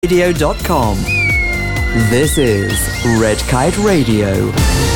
Radio.com. This is Red Kite Radio.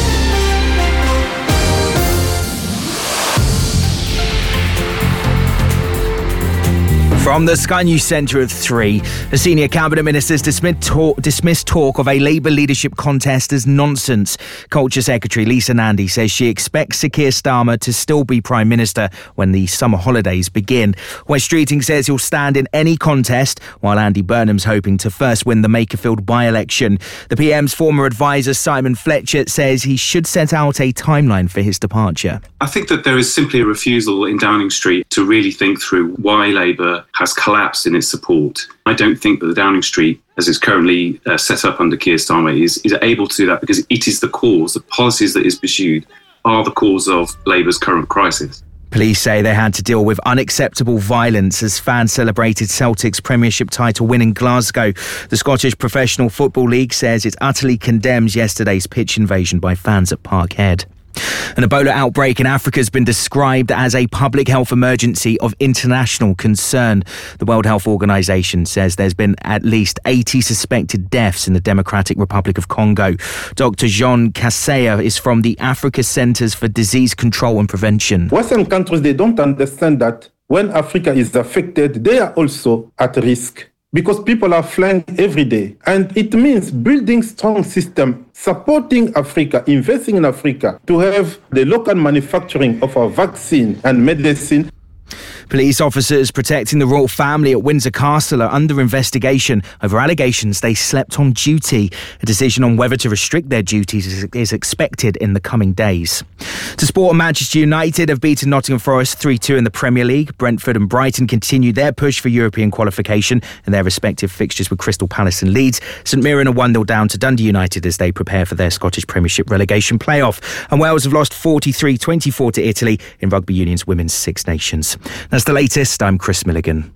From the Sky News Centre at 3, the senior cabinet ministers dismissed talk of a Labour leadership contest as nonsense. Culture Secretary Lisa Nandy says she expects Sir Keir Starmer to still be Prime Minister when the summer holidays begin. Wes Streeting says he'll stand in any contest, while Andy Burnham's hoping to first win the Makerfield by-election. The PM's former advisor Simon Fletcher says he should set out a timeline for his departure. I think that there is simply a refusal in Downing Street to really think through why Labour has collapsed in its support. I don't think that the Downing Street, as it's currently set up under Keir Starmer, is able to do that, because it is the cause. The policies that is pursued are the cause of Labour's current crisis. Police say they had to deal with unacceptable violence as fans celebrated Celtic's Premiership title win in Glasgow. The Scottish Professional Football League says it utterly condemns yesterday's pitch invasion by fans at Parkhead. An Ebola outbreak in Africa has been described as a public health emergency of international concern. The World Health Organization says there's been at least 80 suspected deaths in the Democratic Republic of Congo. Dr. Jean Kaseya is from the Africa Centers for Disease Control and Prevention. Western countries, they don't understand that when Africa is affected, they are also at risk, because people are flying every day. And it means building strong system, supporting Africa, investing in Africa, to have the local manufacturing of our vaccine and medicine. Police officers protecting the royal family at Windsor Castle are under investigation over allegations they slept on duty. A decision on whether to restrict their duties is expected in the coming days. To sport, Manchester United have beaten Nottingham Forest 3-2 in the Premier League. Brentford and Brighton continue their push for European qualification in their respective fixtures with Crystal Palace and Leeds. St Mirren are 1-0 down to Dundee United as they prepare for their Scottish Premiership relegation playoff. And Wales have lost 43-24 to Italy in Rugby Union's Women's Six Nations. That's the latest. I'm Chris Milligan.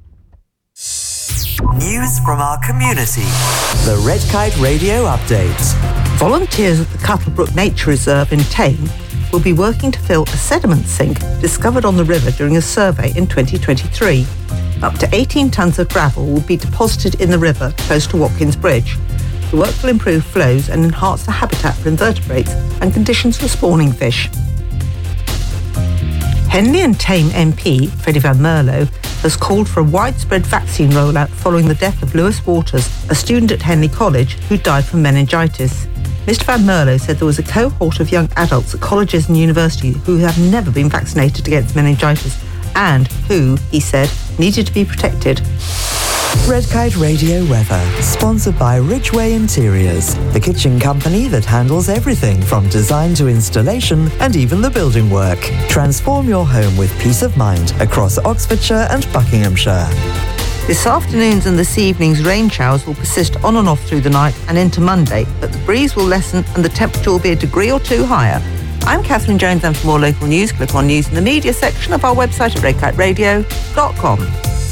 News from our community. The Red Kite Radio Update. Volunteers at the Cuttlebrook Nature Reserve in Tame will be working to fill a sediment sink discovered on the river during a survey in 2023. Up to 18 tonnes of gravel will be deposited in the river close to Watkins Bridge. The work will improve flows and enhance the habitat for invertebrates and conditions for spawning fish. Henley and Tame MP, Freddie Van Merlo, has called for a widespread vaccine rollout following the death of Lewis Waters, a student at Henley College who died from meningitis. Mr Van Merlo said there was a cohort of young adults at colleges and universities who have never been vaccinated against meningitis and who, he said, needed to be protected. Red Kite Radio weather, sponsored by Ridgeway Interiors, the kitchen company that handles everything from design to installation and even the building work. Transform your home with peace of mind across Oxfordshire and Buckinghamshire. This afternoon's and this evening's rain showers will persist on and off through the night and into Monday, but the breeze will lessen and the temperature will be a degree or two higher. I'm Catherine Jones, and for more local news, click on News in the Media section of our website at redkiteradio.com.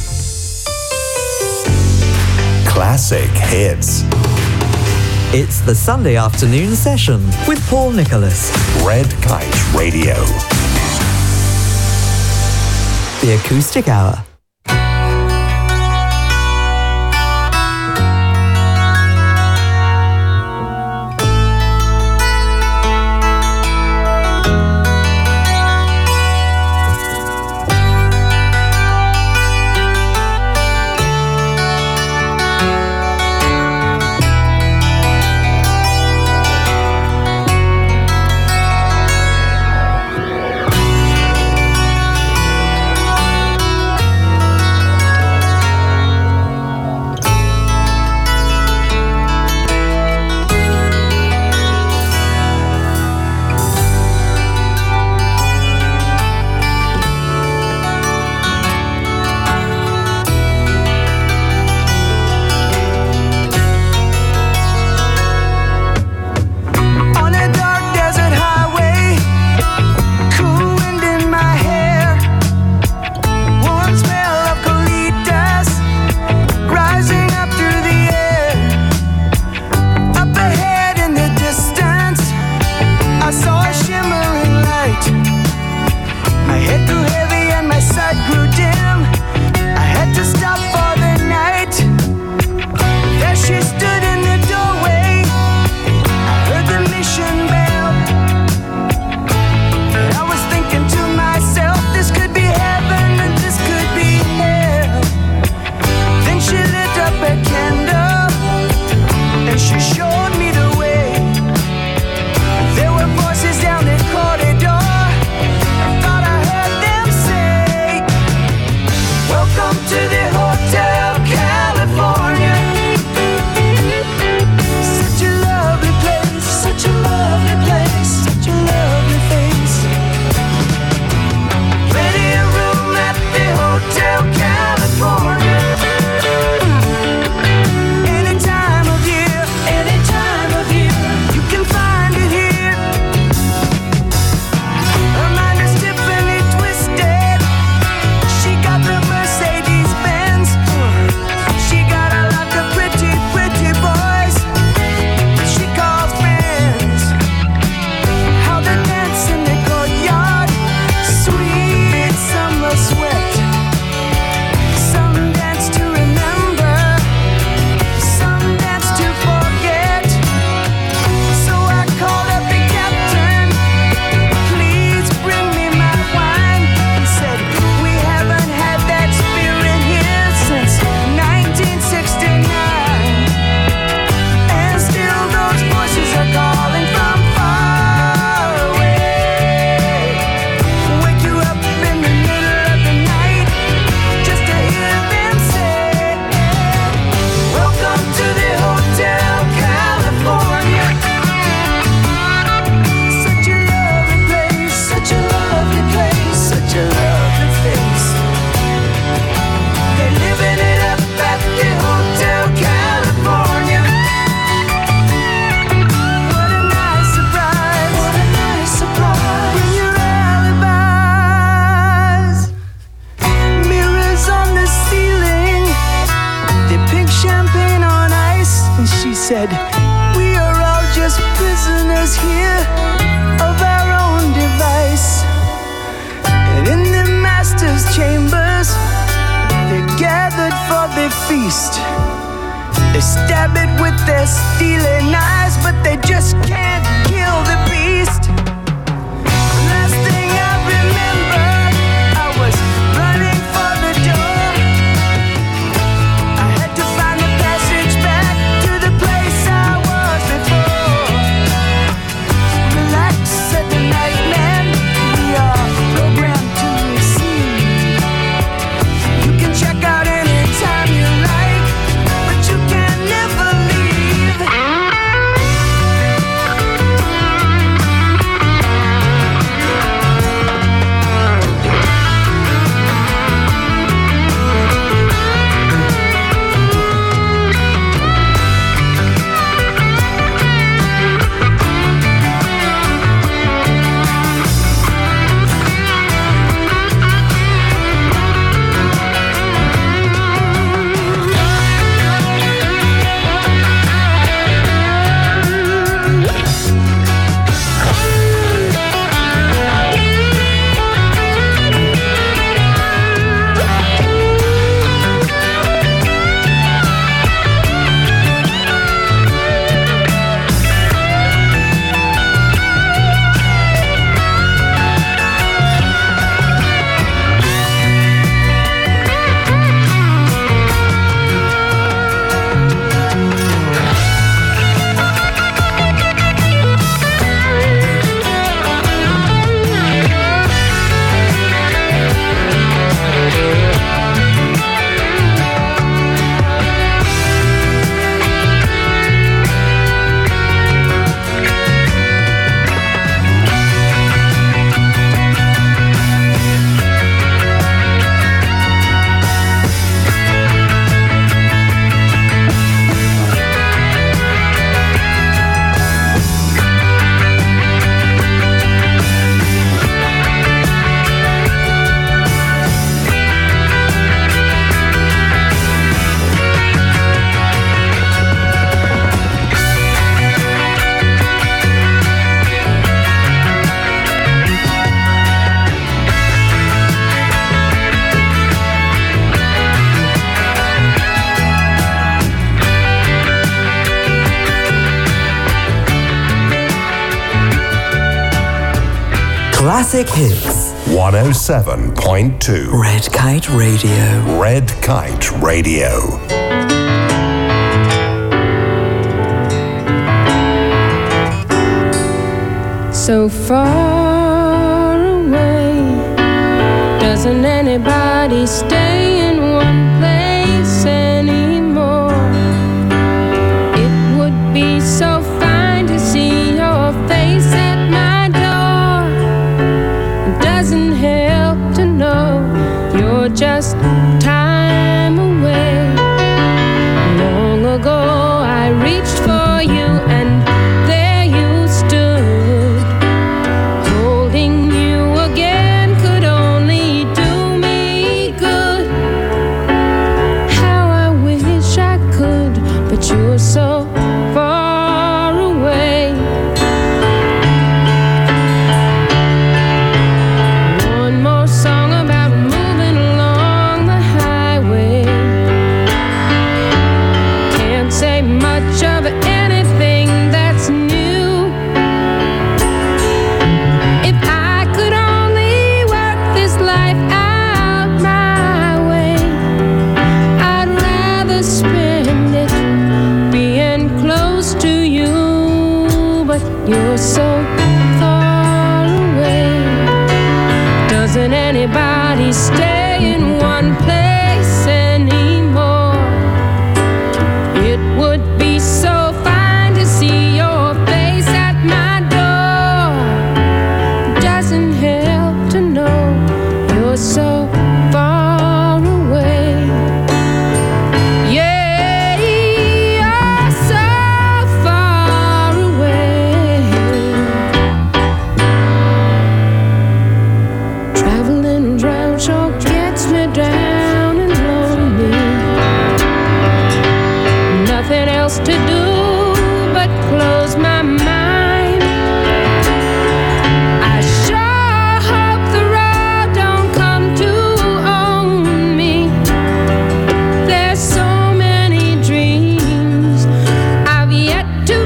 Classic hits. It's the Sunday afternoon session with Paul Nicholas. Red Kite Radio. The Acoustic Hour. said, we are all just prisoners here of our own device. And in the master's chambers, they gathered for the feast. They stab it with their steely knives, but they just can't kill the beast. Last thing I remember, I was running for the door. I had to find the passage back to the place I was before. Relax, said the night man, we are programmed to receive. You can check out anytime you like, but you can never leave. Classic Hits 107.2 Red Kite Radio. Red Kite Radio. So far away, doesn't anybody stay in one place anymore? It would be so fine to see your face at my door. It doesn't help to know you're just time away. Long ago I reached for you and there you stood. Holding you again could only do me good. How I wish I could, but you're so far away. One more song about moving along the highway. Can't say much of anything that's new. If I could only work this life out my way, I'd rather spend it being close to you. But you're so far away. Doesn't anybody stay in one place anymore? It would be so fine to see your face at my door. Doesn't help to know you're so far away. Yeah, you're so far away. Traveling around sure gets me down and lonely. Nothing else to do could close my mind. I sure hope the road don't come to own me. There's so many dreams I've yet to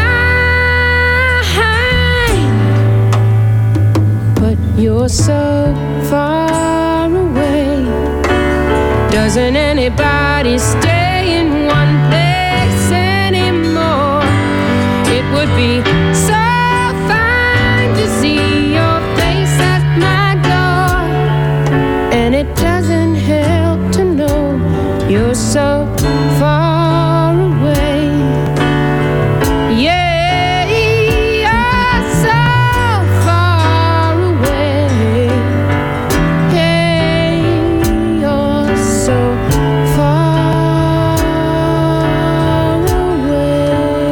find, but you're so far away. Doesn't anybody stay in one place anymore? It would be so fine to see your face at my door, and it doesn't help to know you're so far away. Yeah, you're so far away. Hey, you're so far away.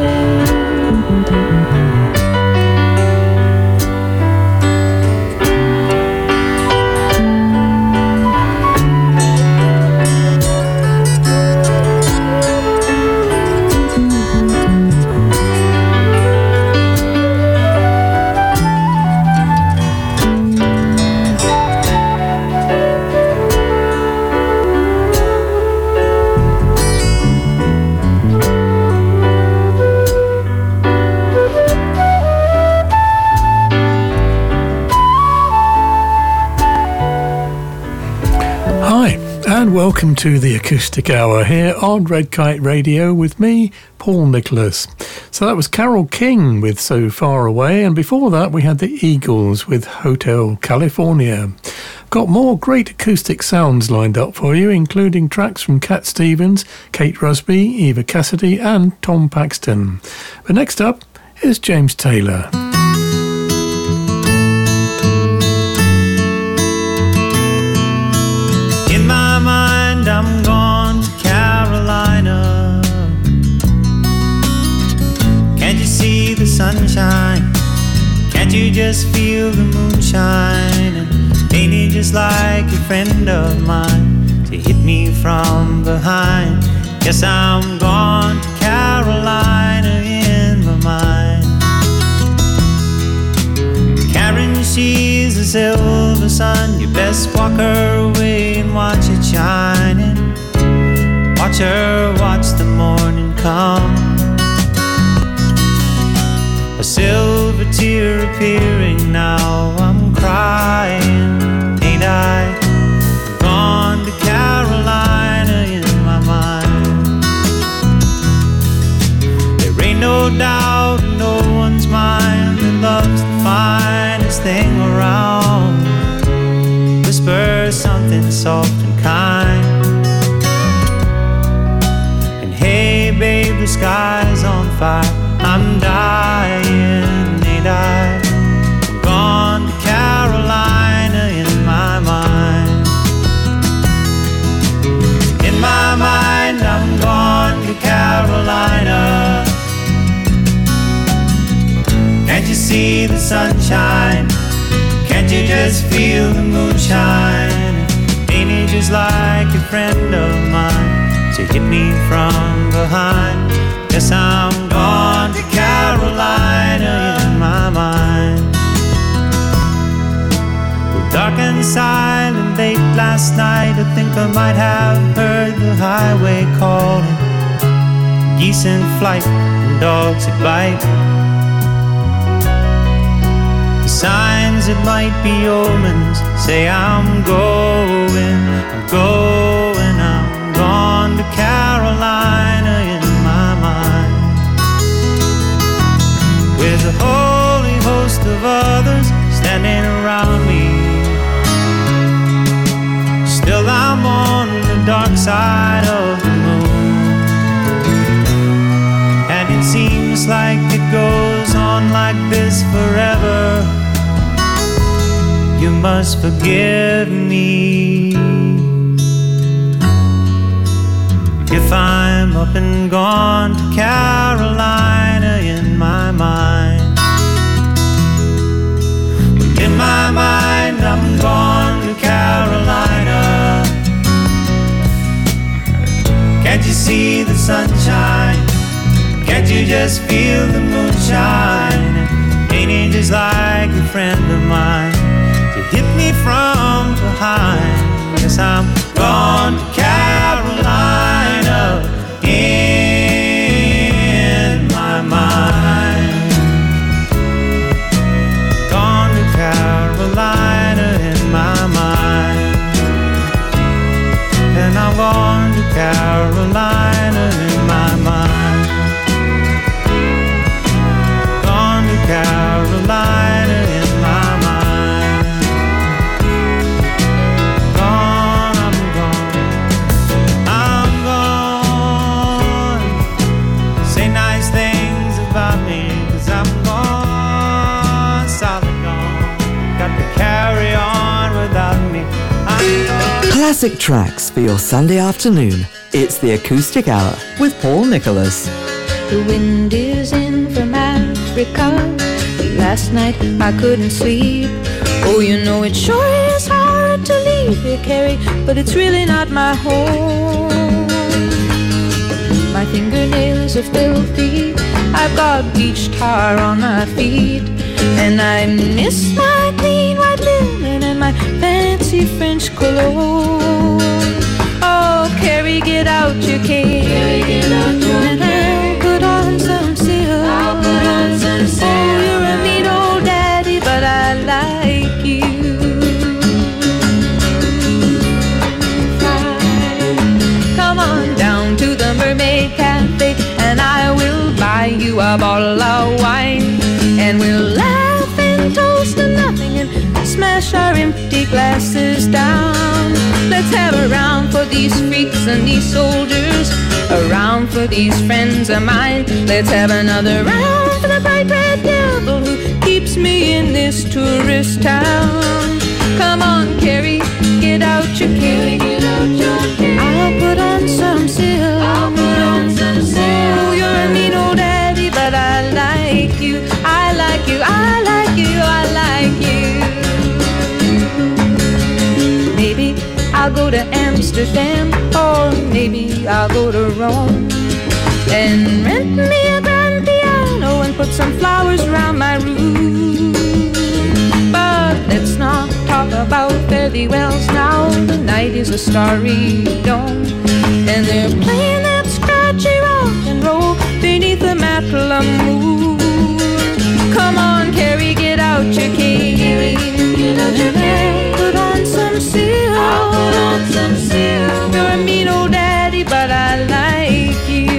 Hi, and welcome to the Acoustic Hour here on Red Kite Radio with me, Paul Nicholas. So that was Carole King with So Far Away, and before that we had the Eagles with Hotel California. Got more great acoustic sounds lined up for you, including tracks from Cat Stevens, Kate Rusby, Eva Cassidy and Tom Paxton. But next up is James Taylor. In my mind, I'm gone to Carolina. Can't you see the sunshine? Can't you just feel the moonshine? And ain't it just like a friend of mine to hit me from behind? Yes, I'm gone to Carolina in my mind. Karen, she's a silver sun. You best walk her away and watch it shining. Watch her watch the morning come. A silver tear appearing now. I'm crying, ain't I? Gone to Carolina in my mind. There ain't no doubt in no one's mind that love's the finest thing around. Whisper something soft and kind. And hey babe, the sky's on fire. I'm dying, ain't I? I'm gone to Carolina in my mind. In my mind, I'm gone to Carolina. Can't you see the sunshine? Can't you just feel the moonshine? Ain't it just like a friend of mine to hit me from behind? Yes, I'm gone to Carolina in my mind. Well, dark and silent late last night, I think I might have heard the highway calling. Geese in flight and dogs that bite. The signs that might be omens say I'm going, I'm gone to Carolina in my mind. With a holy host of others standing around me, still I'm on the dark side of the moon. And it seems like it goes on like this forever. You must forgive me if I'm up and gone to Carolina in my mind. In my mind, I'm gone to Carolina. Can't you see the sunshine? Can't you just feel the moonshine? Ain't it just like a friend of mine to hit me from behind? Yes, I'm gone to Carolina in my mind. Gone to Carolina in my mind. And I'm gone to Carolina in my mind. Gone to Carolina in my mind. Gone, I'm gone. I'm gone. Say nice things about me, 'cause I'm gone, solid gone. Got to carry on without me. I'm gone. Classic tracks for your Sunday afternoon. It's the Acoustic Hour with Paul Nicholas. The wind is in from Africa. Last night I couldn't sleep. Oh, you know it sure is hard to leave here, Carrie, but it's really not my home. My fingernails are filthy. I've got beach tar on my feet, and I miss my clean white linen and my fancy French cologne. Oh, Carrie, get out your cane. Carrie, get out your cane. Put on some silk. I'll put on some silk. Oh, you're a mean old daddy, but I like you. Come on down to the Mermaid Cafe, and I will buy you a bottle of wine, and we'll laugh and toast to nothing and smash our empty glasses down. Let's have a round for these freaks and these soldiers, a round for these friends of mine. Let's have another round for the bright red devil who keeps me in this tourist town. Come on, Carrie, get out your cane. I'll put on some silk. I'll put on some silk. Oh, you're a mean old daddy, but I like you. I like you. I like you. I like you. Maybe I'll go to Amsterdam, or maybe I'll go to Rome, and rent me a grand piano and put some flowers around my room. But let's not talk about fare-thee wells now. The night is a starry dome, and they're playing that scratchy rock and roll beneath the Matla moon. Come on, Carrie, get out your cane. Get out your cane. Put on some silk. I'll put on some silk. You're a mean old daddy, but I like you.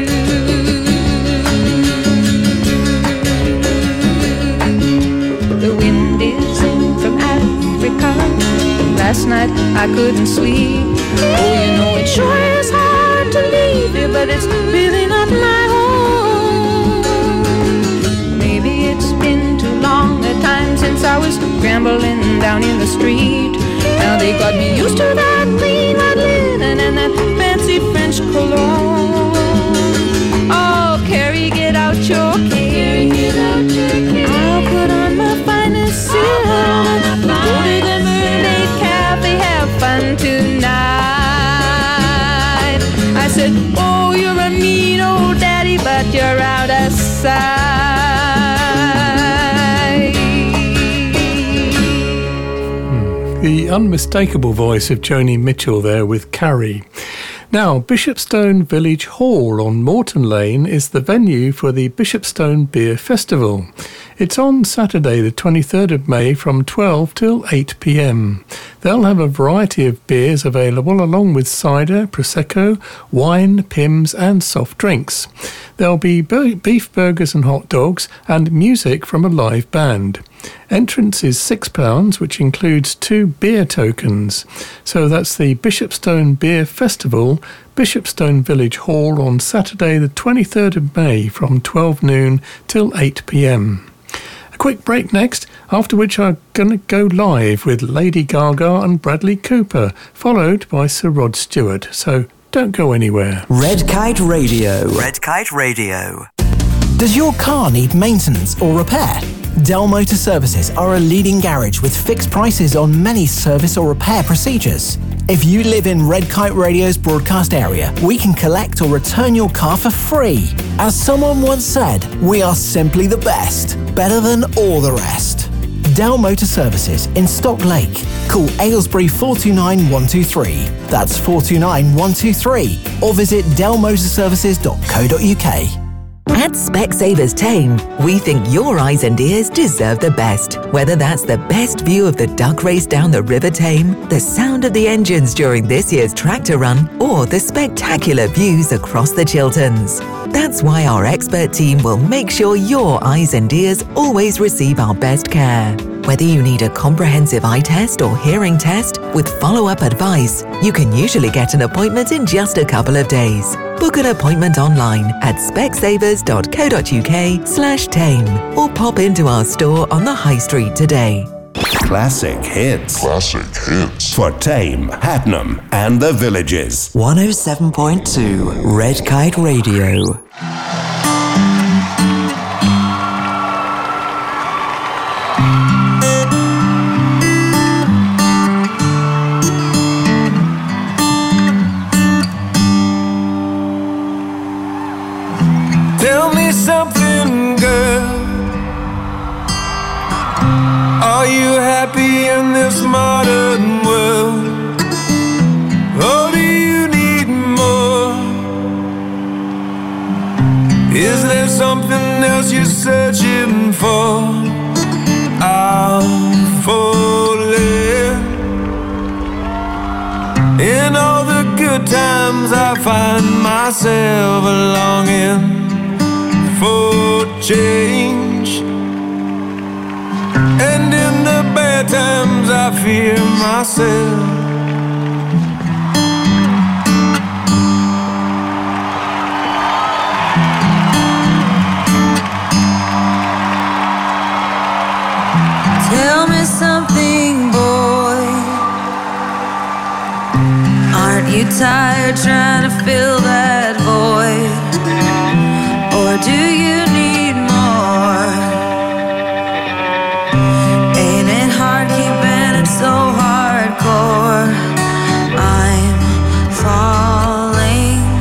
The wind is in from Africa. Last night I couldn't sleep. Oh, you know it sure is hard to leave you, but it's really not my home. Maybe it's been too long a time since I was scrambling down in the street. Now they got me used to that clean white linen and that fancy French cologne. Oh, Carrie, get out your cane. I'll put on my finest silk. Go to the Mermaid Cafe, have fun tonight. I said, oh, you're a mean old daddy, but you're out of sight. The unmistakable voice of Joni Mitchell there with Carrie. Now, Bishopstone Village Hall on Moreton Lane is the venue for the Bishopstone Beer Festival. It's on Saturday the 23rd of May from 12 till 8 p.m. They'll have a variety of beers available along with cider, prosecco, wine, Pimm's and soft drinks. There'll be beef burgers and hot dogs and music from a live band. Entrance is £6, which includes 2 beer tokens. So that's the Bishopstone Beer Festival, Bishopstone Village Hall on Saturday the 23rd of May from 12 noon till 8 p.m. A quick break next, after which I'm going to go live with Lady Gaga and Bradley Cooper, followed by Sir Rod Stewart. So don't go anywhere. Red Kite Radio. Red Kite Radio. Does your car need maintenance or repair? Dell Motor Services are a leading garage with fixed prices on many service or repair procedures. If you live in Red Kite Radio's broadcast area, we can collect or return your car for free. As someone once said, we are simply the best, better than all the rest. Dell Motor Services in Stock Lake. Call Aylesbury 429 123. That's 429 123. Or visit dellmotorservices.co.uk. At Specsavers Tame, we think your eyes and ears deserve the best. Whether that's the best view of the duck race down the River Tame, the sound of the engines during this year's tractor run, or the spectacular views across the Chilterns. That's why our expert team will make sure your eyes and ears always receive our best care. Whether you need a comprehensive eye test or hearing test with follow-up advice, you can usually get an appointment in just a couple of days. Book an appointment online at specsavers.co.uk/tame or pop into our store on the High Street today. Classic hits. Classic hits. For Tame, Hattonham and the Villages. 107.2 Red Kite Radio. Tell me something, girl. Are you happy in this modern world? Or do you need more? Is there something else you're searching for? I'm falling. In all the good times I find myself longing for change, and in the bad times I fear myself. Tell me something, boy. Aren't you tired trying to fill that void? Or do you need more? Ain't it hard keeping it so hardcore? I'm falling.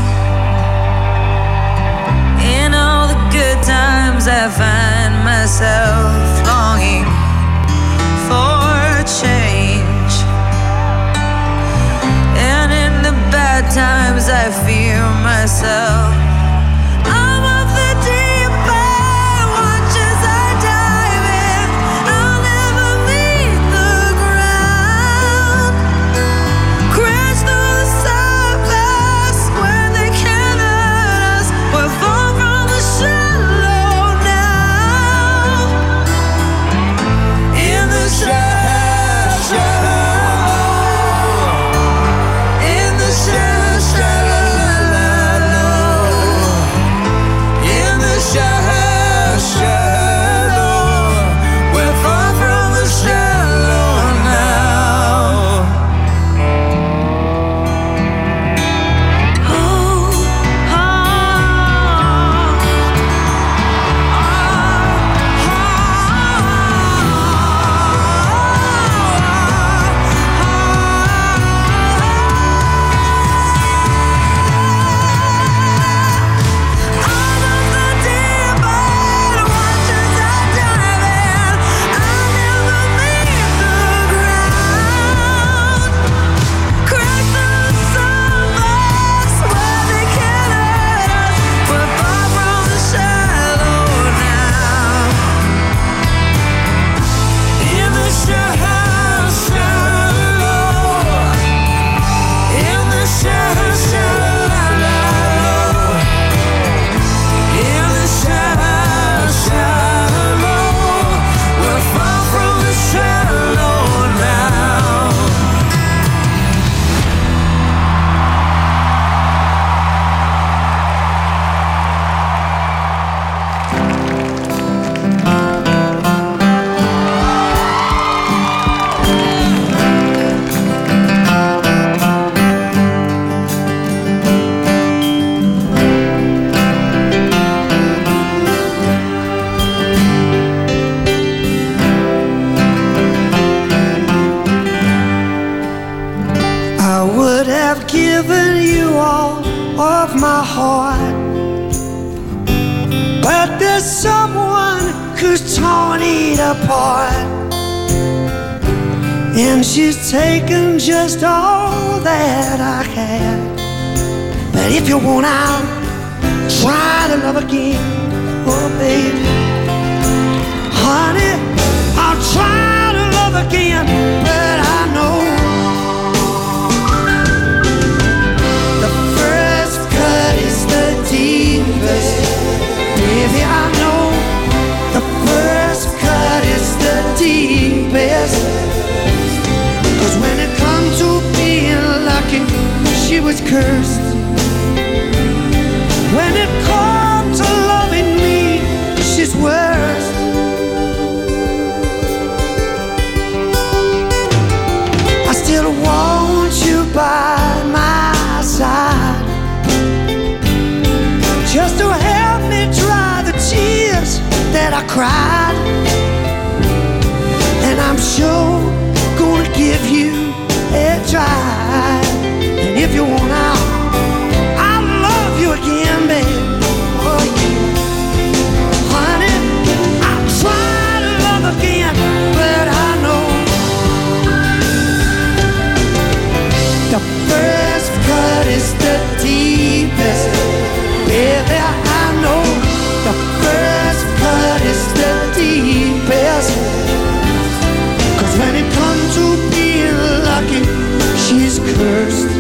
In all the good times I find myself longing for change, and in the bad times I fear myself. In the shadow, heart. But there's someone who's torn it apart, and she's taken just all that I had. But if you want out, try to love again, oh baby. Honey, I'll try to love again, but I know the first cut is the deepest. Baby, I know the first cut is the deepest. 'Cause when it comes to being lucky, she was cursed. When it comes to loving me, she's worst. I still want you by my side, just to help me dry the tears that I cried. And I'm sure gonna give you a try. And if you want out, I'll love you again, baby. Oh yeah, honey, I'll try to love again, but I know the first cut is the deepest. Baby, I know the first cut is the deepest. 'Cause when it comes to being lucky, she's cursed.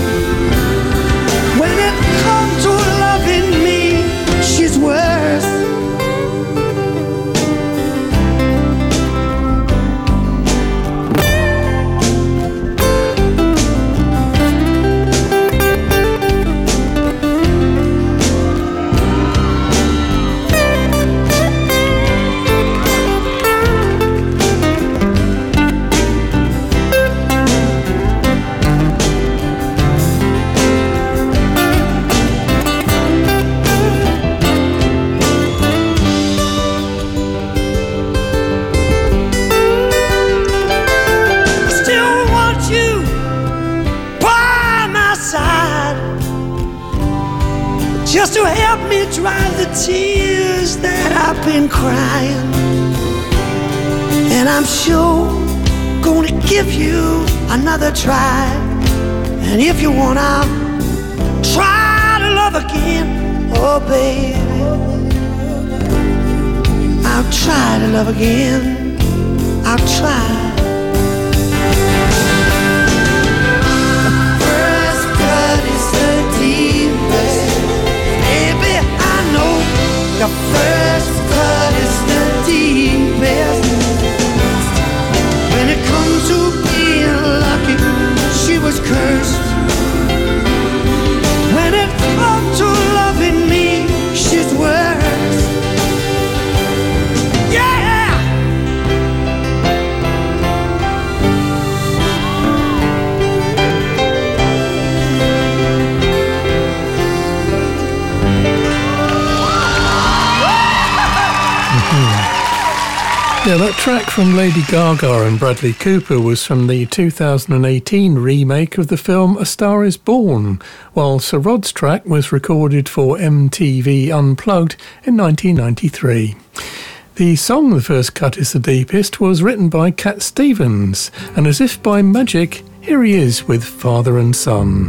When it comes to loving me, she's worse. Just to help me dry the tears that I've been crying. And I'm sure gonna give you another try. And if you want, I'll try to love again, oh baby. I'll try to love again, I'll try. The first cut is the deepest. The first cut is the deepest. When it comes to being lucky, she was cursed. When it comes to loving me, she's worse. Yeah! Yeah, that track from Lady Gaga and Bradley Cooper was from the 2018 remake of the film A Star Is Born, while Sir Rod's track was recorded for MTV Unplugged in 1993. The song The First Cut is the Deepest was written by Cat Stevens, and as if by magic, here he is with Father and Son.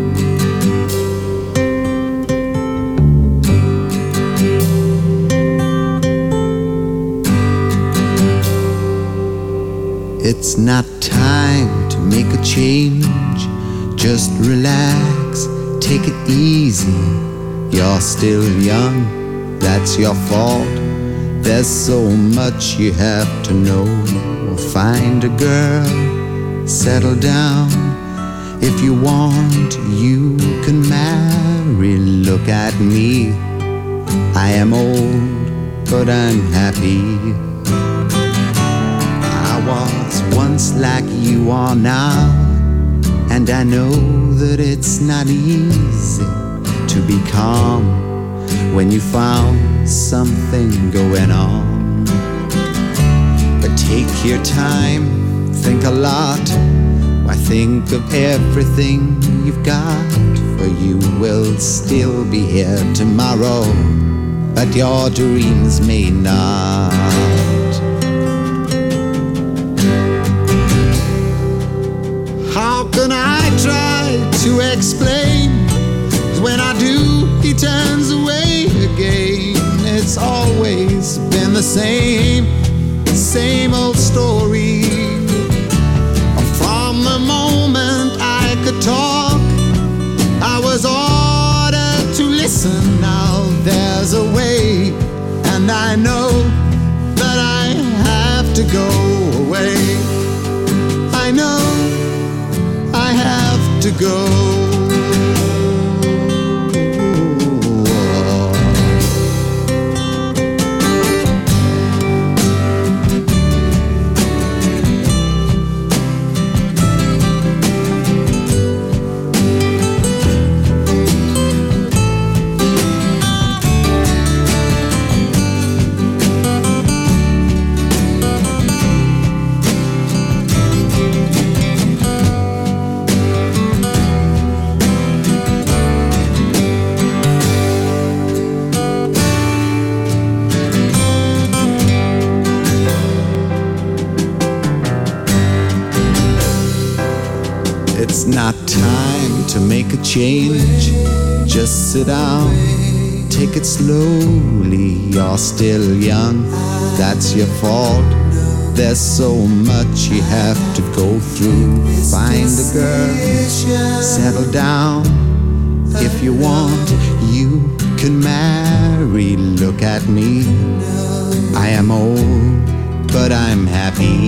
It's not time to make a change. Just relax, take it easy. You're still young, that's your fault. There's so much you have to know. Find a girl, settle down. If you want, you can marry. Look at me, I am old, but I'm happy. I was once like you are now, and I know that it's not easy to be calm when you found something going on. But take your time, think a lot. Why, think of everything you've got, for you will still be here tomorrow, but your dreams may not. How can I try to explain? 'Cause when I do, he turns away again. It's always been the same old story. From the moment I could talk, I was ordered to listen. Now there's a way, and I know that I have to go away. I know I have to go. It's not time to make a change. Just sit down, take it slowly. You're still young, that's your fault. There's so much you have to go through. Find a girl, settle down. If you want, you can marry. Look at me, I am old, but I'm happy.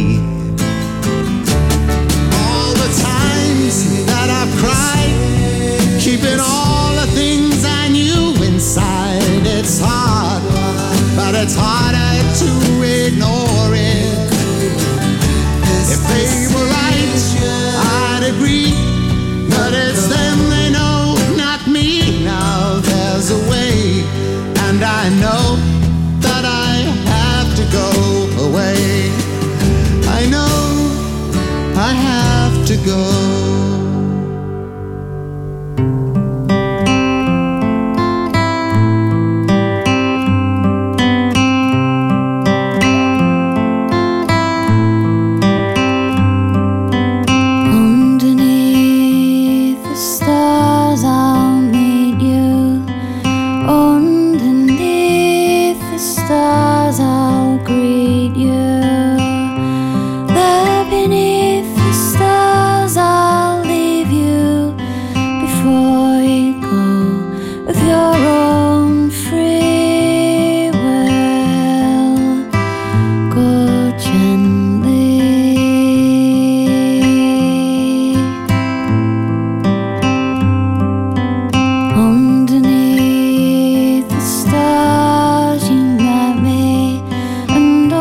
That I've cried, keeping all the things I knew inside. It's hard, but it's harder to ignore it. If they were right, I'd agree, but it's them they know, not me. Now there's a way, and I know that I have to go away. I know I have to go. Underneath the stars you met me, and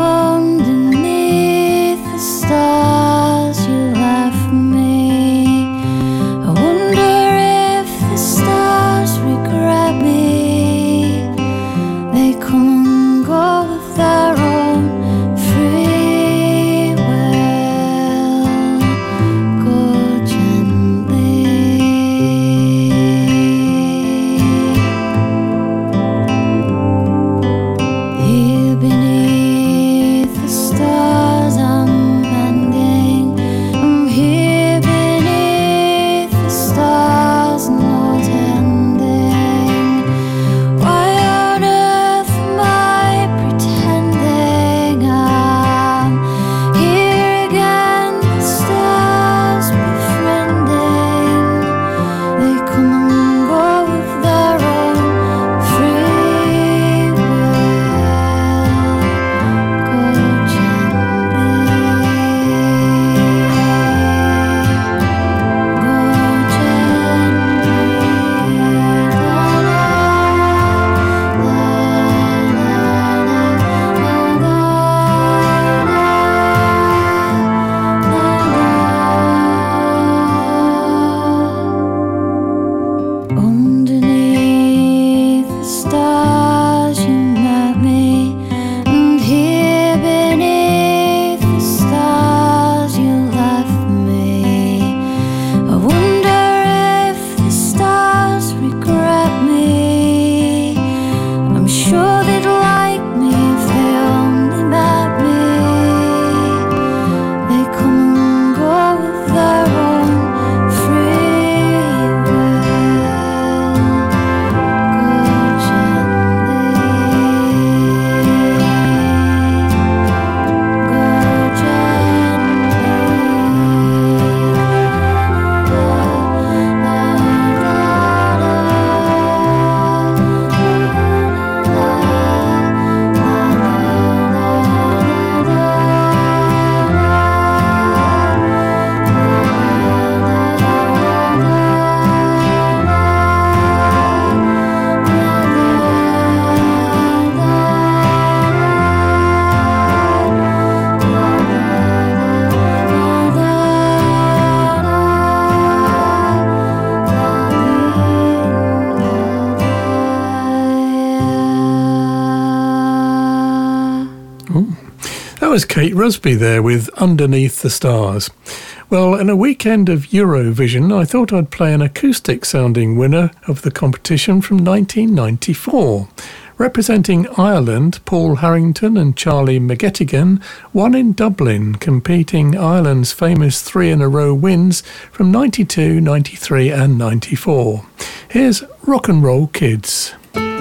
was Kate Rusby there with Underneath the Stars. Well, in a weekend of Eurovision, I thought I'd play an acoustic-sounding winner of the competition from 1994. Representing Ireland, Paul Harrington and Charlie McGettigan won in Dublin, competing Ireland's famous three-in-a-row wins from 92, 93 and 94. Here's Rock and Roll Kids.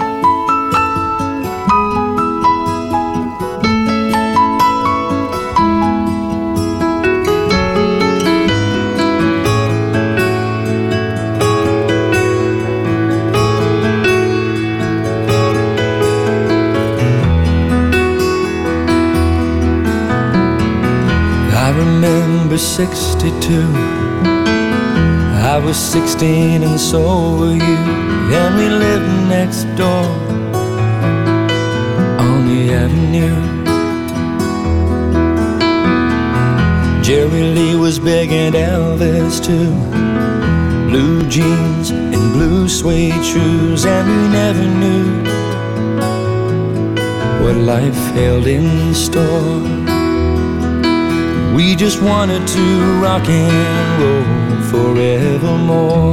I remember 62. I was 16 and so were you, and we lived next door on the avenue. Jerry Lee was big and Elvis too. Blue jeans and blue suede shoes, and we never knew what life held in store. We just wanted to rock and roll forevermore.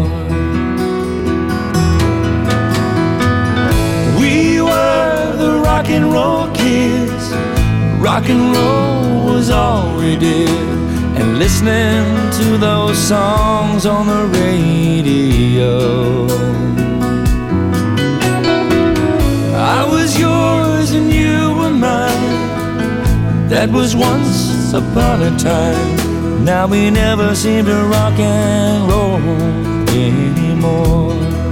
We were the rock and roll kids. Rock and roll was all we did. And listening to those songs on the radio, I was yours and you were mine. That was once upon a time. Now we never seem to rock and roll anymore.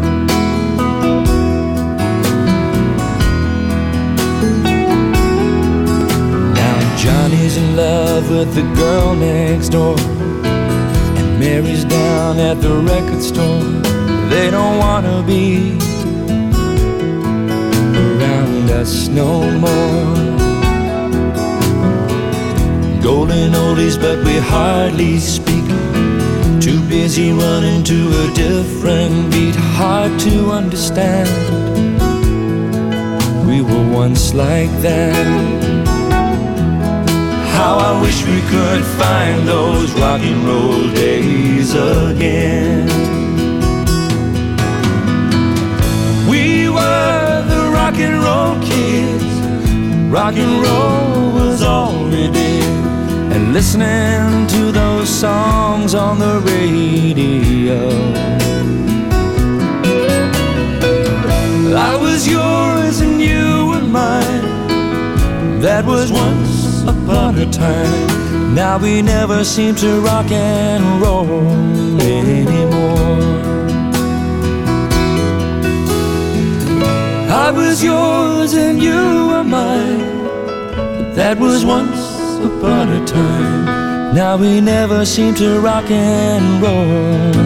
Now Johnny's in love with the girl next door, and Mary's down at the record store. They don't wanna be around us no more. Golden oldies, but we hardly speak. Too busy running to a different beat. Hard to understand. We were once like that. How I wish we could find those rock and roll days again. We were the rock and roll kids. Rock and roll was all we did. And listening to those songs on the radio, I was yours and you were mine. That was once upon a time. Now we never seem to rock and roll anymore. I was yours and you were mine. That was once upon a time. Now we never seem to rock and roll.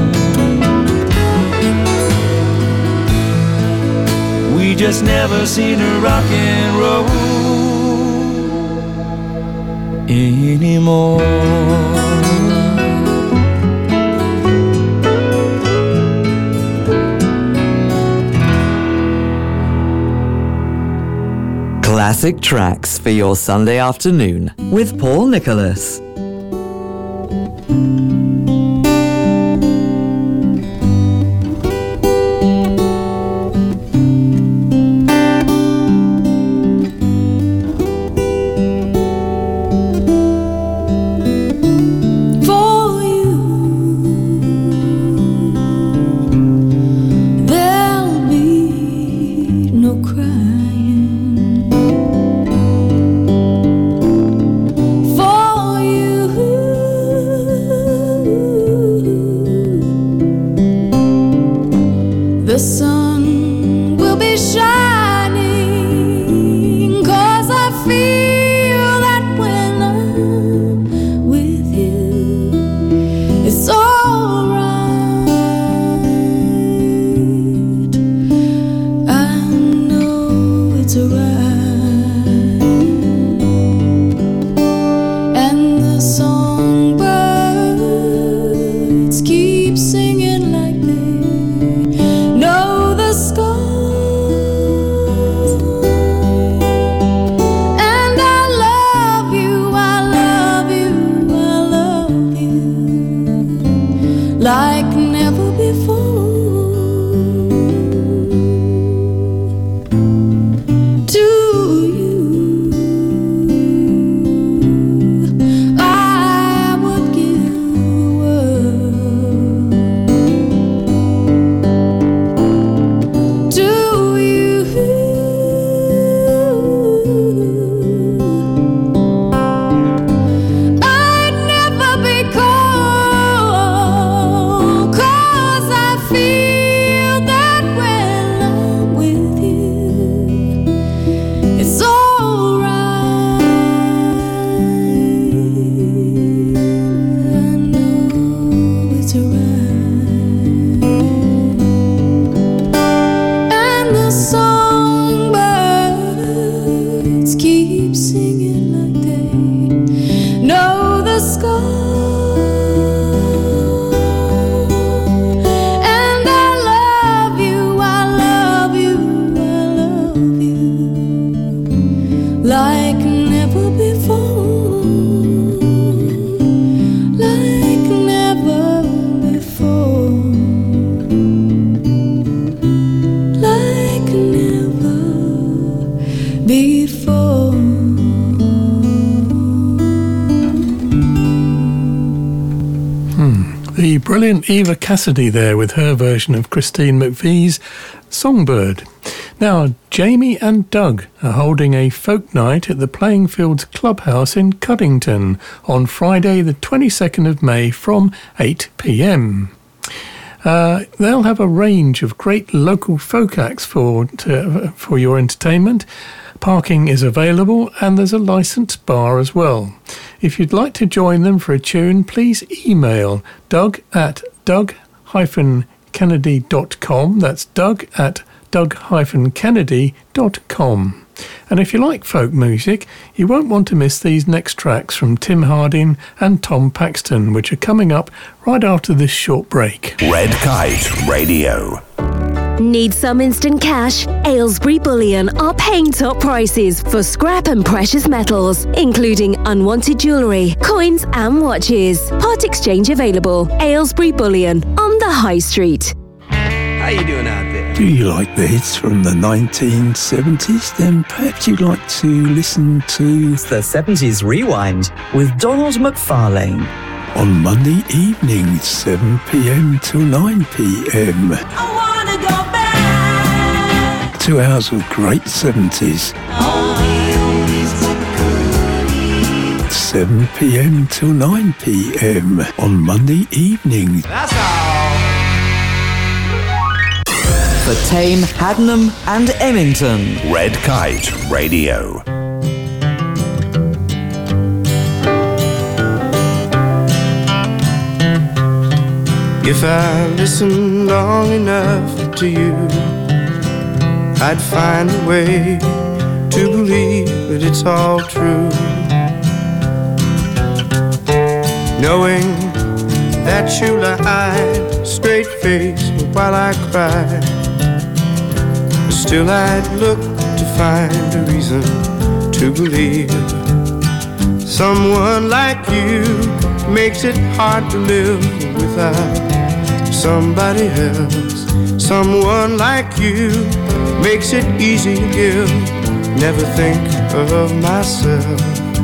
We just never seem to rock and roll anymore. Classic tracks for your Sunday afternoon with Paul Nicholas. For you never before, like never before, like never before. The brilliant Eva Cassidy there with her version of Christine McVie's Songbird. Now, Jamie and Doug are holding a folk night at the Playing Fields Clubhouse in Cuddington on Friday the 22nd of May from 8 p.m. They'll have a range of great local folk acts for your entertainment. Parking is available and there's a licensed bar as well. If you'd like to join them for a tune, please email doug@doug-kennedy.com. That's doug@doug-kennedy.com. And if you like folk music, you won't want to miss these next tracks from Tim Harding and Tom Paxton, which are coming up right after this short break. Red Kite Radio. Need some instant cash? Aylesbury Bullion are paying top prices for scrap and precious metals, including unwanted jewellery, coins and watches. Part exchange available. Aylesbury Bullion on the High Street. How you doing out there? Do you like the hits from the 1970s? Then perhaps you'd like to listen to the 70s Rewind with Donald McFarlane. On Monday evenings, 7 p.m. till 9 p.m. 2 hours of great 70s. 7 p.m. till 9 p.m. on Monday evenings. That's all. For Tame, Haddenham and Emmington. Red Kite Radio. If I listen long enough to you, I'd find a way to believe that it's all true. Knowing that you lied straight-faced while I cried, still I'd look to find a reason to believe. Someone like you makes it hard to live without somebody else. Someone like you makes it easy to give, never think of myself.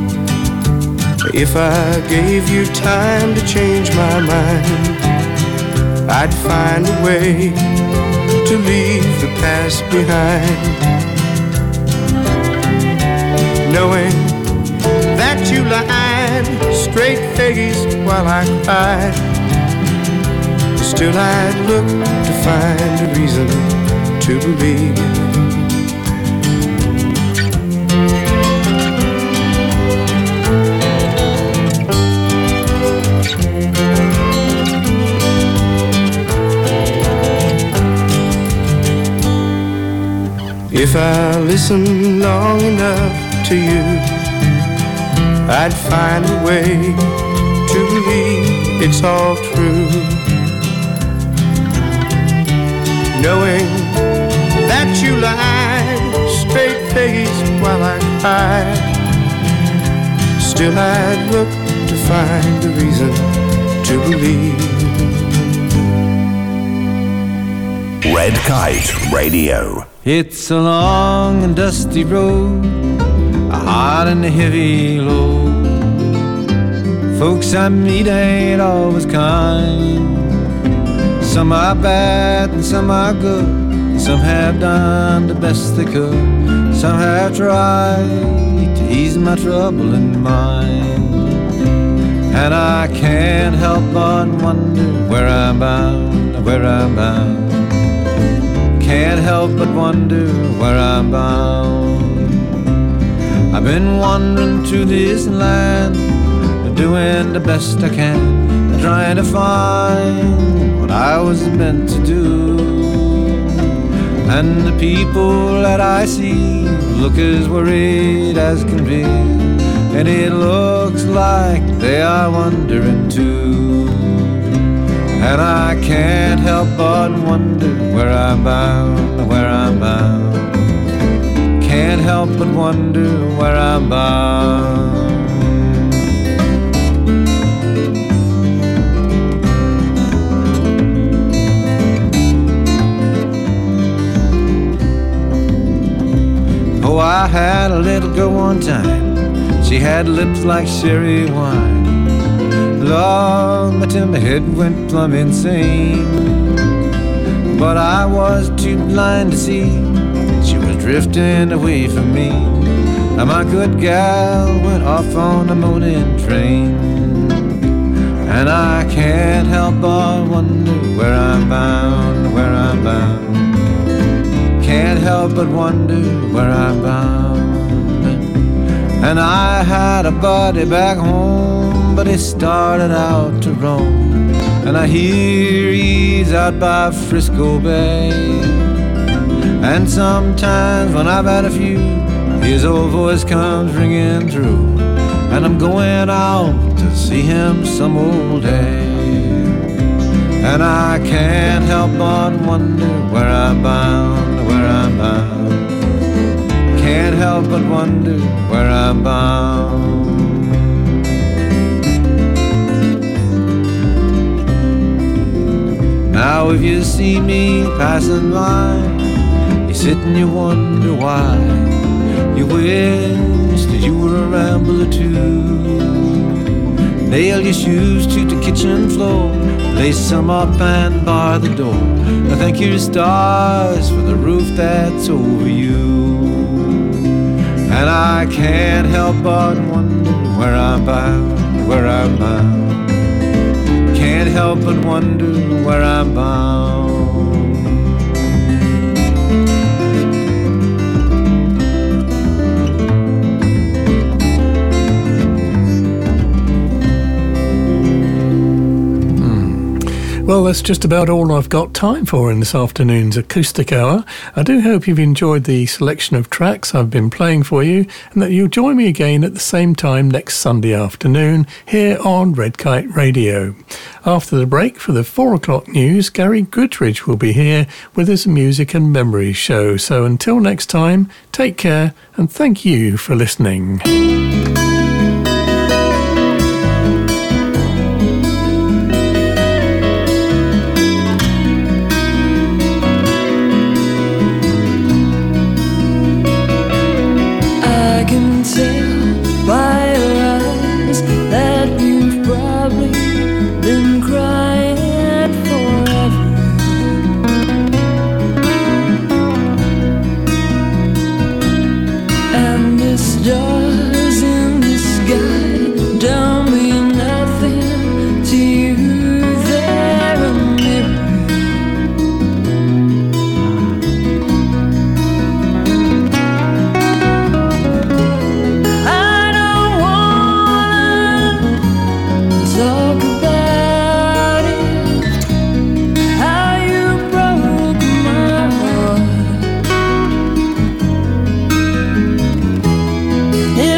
If I gave you time to change my mind, I'd find a way to leave the past behind. Knowing that you lied straight-faced while I cried, still I'd look to find a reason to believe. If I listen long enough to you, I'd find a way to believe it's all true. Knowing that you lied straight-faced while I cried, still I'd look to find a reason to believe. Red Kite Radio. It's a long and dusty road, a hot and a heavy load. Folks I meet ain't always kind. Some are bad and some are good, and some have done the best they could. Some have tried to ease my troubling mind, and I can't help but wonder where I'm bound, where I'm bound. Can't help but wonder where I'm bound. I've been wandering through this land, doing the best I can, trying to find what I was meant to do. And the people that I see look as worried as can be, and it looks like they are wondering too. And I can't help but wonder where I'm bound, where I'm bound. Can't help but wonder where I'm bound. Oh, I had a little girl one time. She had lips like sherry wine. Lord, but till my head went plumb insane. But I was too blind to see she was drifting away from me. And my good gal went off on a moaning train. And I can't help but wonder where I'm bound, where I'm bound. Can't help but wonder where I'm bound. And I had a buddy back home, but he started out to roam. And I hear he's out by Frisco Bay. And sometimes when I've had a few, his old voice comes ringing through. And I'm going out to see him some old day. And I can't help but wonder where I'm bound, where I'm bound. Can't help but wonder where I'm bound. Now if you see me passing by, you sit and you wonder why. You wish that you were a rambler too. Nail your shoes to the kitchen floor, lace them up and bar the door. I thank your stars for the roof that's over you. And I can't help but wonder where I'm bound, where I'm bound. Can't help but wonder where I'm bound. Well, that's just about all I've got time for in this afternoon's Acoustic Hour. I do hope you've enjoyed the selection of tracks I've been playing for you, and that you'll join me again at the same time next Sunday afternoon here on Red Kite Radio. After the break for the 4 o'clock news, Gary Goodridge will be here with his Music and Memories show. So until next time, take care and thank you for listening. Yeah.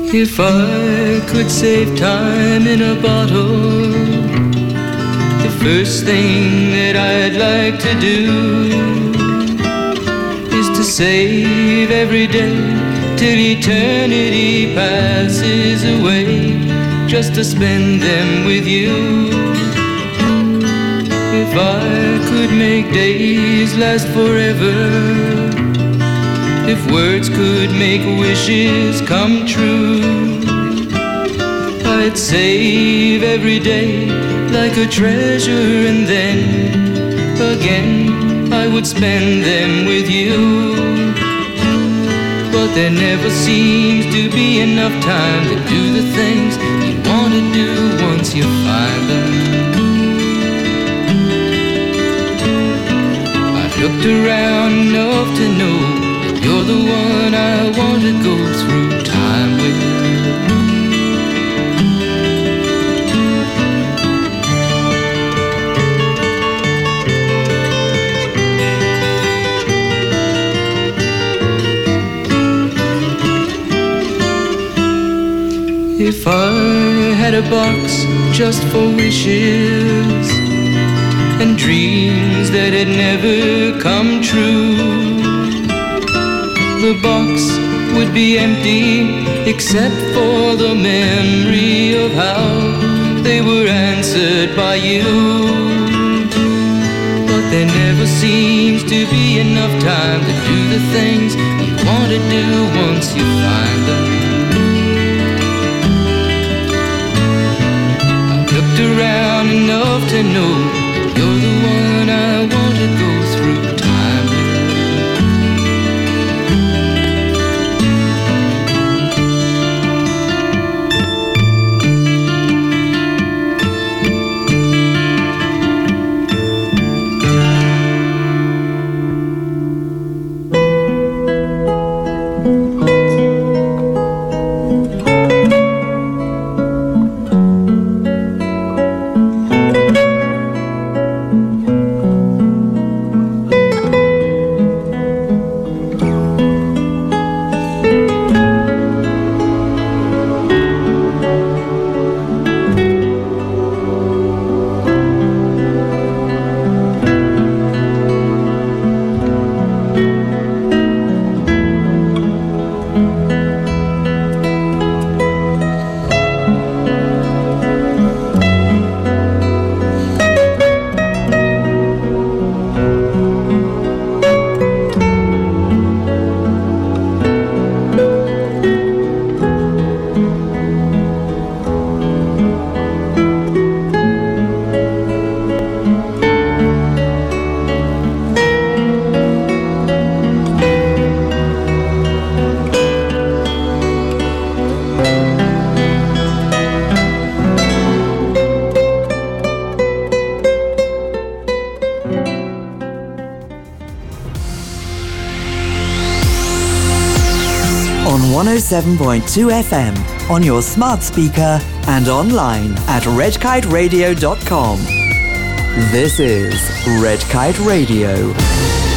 If I could save time in a bottle, the first thing that I'd like to do is to save every day till eternity passes away, just to spend them with you. If I could make days last forever, if words could make wishes come true, I'd save every day like a treasure, and then again I would spend them with you. But there never seems to be enough time to do the things you want to do once you find them. I've looked around enough to know you're the one I want to go through time with. If I had a box just for wishes and dreams that had never come true, the box would be empty except for the memory of how they were answered by you. But there never seems to be enough time to do the things you want to do once you find them. I've looked around enough to know that you're the one I want to go through time with. On 107.2 FM, on your smart speaker and online at redkiteradio.com. This is Red Kite Radio.